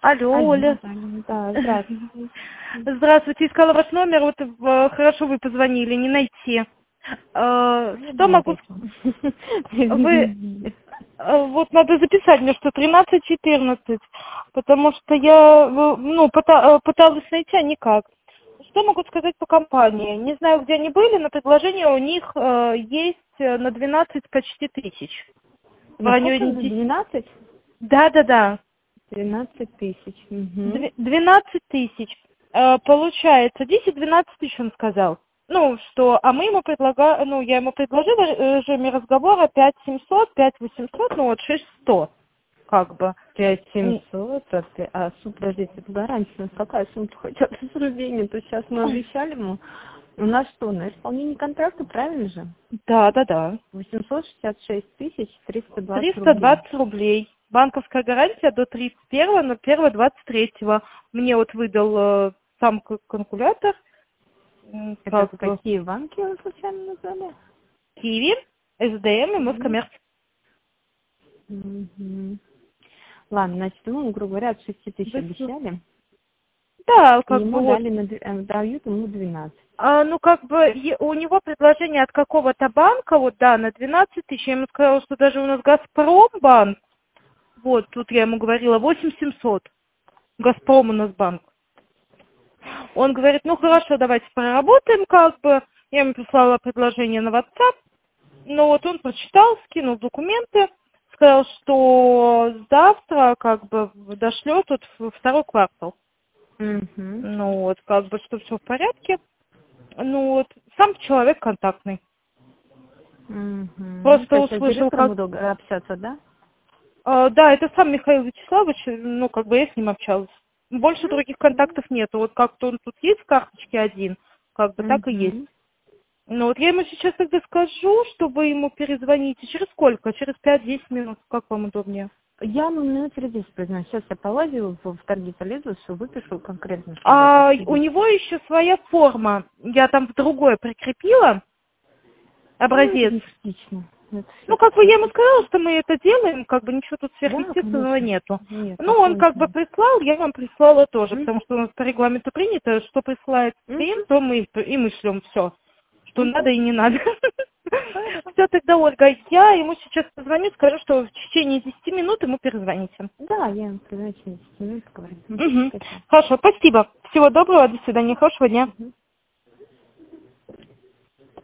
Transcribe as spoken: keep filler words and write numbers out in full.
Алло, Алло, Оля. Наталья, да, здравствуйте. Здравствуйте, искала ваш номер, вот э, хорошо вы позвонили, не найти. Э, Я Что думаю, могу... зачем? с- Вы... э, Вот надо записать мне, что тринадцать-четырнадцать, потому что я, э, ну, пыта- э, пыталась найти, а никак. Что могу сказать по компании? Не знаю, где они были, но предложение у них э, есть э, на двенадцать почти тысяч. В На сколько? районе На десяти. двенадцать? Да-да-да. Тринадцать тысяч. Угу. Дв- двенадцать тысяч. Э, Получается, десять-двенадцать тысяч он сказал. Ну, что, а мы ему предлагали, ну, я ему предложила в режиме разговора пять семьсот, пять восемьсот, ну, вот шесть сто, как бы. Пять М, семьсот, а, ты- а сумма, подождите, это гарантия, у нас какая сумма хоть от рублей, то сейчас мы обещали ему. У нас что, на исполнение контракта, правильно же? Да, да, да. восемьсот шестьдесят шесть тысяч триста двадцать триста рублей. двадцать рублей. Банковская гарантия до тридцать первого, но первого двадцать третьего. Мне вот выдал э, сам к- калькулятор, м, Это как бы, какие банки вы случайно назвали? Киви, эс дэ эм и Мгм. Москоммерц. Мгм. Ладно, значит, ну, грубо говоря, от шести тысяч Восемь- обещали. Да, И как бы ему вот. дали, на, д- э, дают ему двенадцать. А, ну, как бы, е- у него предложение от какого-то банка, вот, да, на двенадцать тысяч. Я ему сказала, что даже у нас Газпромбанк, вот, тут я ему говорила, восемь семьсот. Газпром у нас банк. Он говорит, ну, хорошо, давайте проработаем, как бы. Я ему прислала предложение на WhatsApp. Ну, вот он прочитал, скинул документы, сказал, что завтра, как бы, дошлет вот в второй квартал. Угу. Ну, вот, как бы, что все в порядке. Ну, вот, сам человек контактный. Угу. То Просто есть я с услышал, директором как... буду г- общаться, да? а, да, это сам Михаил Вячеславович, ну, как бы я с ним общалась. Больше других Угу. контактов нету. Вот как-то он тут есть в карточке один, как бы так и есть. Угу. Ну, вот я ему сейчас тогда скажу, чтобы ему перезвоните. Через сколько? Через пять-десять минут. Как вам удобнее? Я ну, минут через десять признаюсь. Сейчас я полазю, в, в торги полезу, что выпишу конкретно, чтобы это А у обсудить. него еще своя форма. Я там в другое прикрепила Ну, это образец. не критично. Это Ну, как бы я ему все-таки... сказала, что мы это делаем, как бы ничего тут Да, сверхъестественного конечно. нету. Нет, Ну, он такого как ничего бы нет. прислал, я вам прислала тоже, потому Угу. что у нас по регламенту принято, что присылает клиент, Угу. то мы и мы шлем все, что надо Угу. и не надо. Хорошо. Все, тогда, Ольга, я ему сейчас позвоню, скажу, что в течение десяти минут ему перезвоните. Да, я им признаюсь, через десять минут поговорим. Угу. Угу. Спасибо. Хорошо, спасибо. Всего доброго, до свидания, хорошего дня. Угу.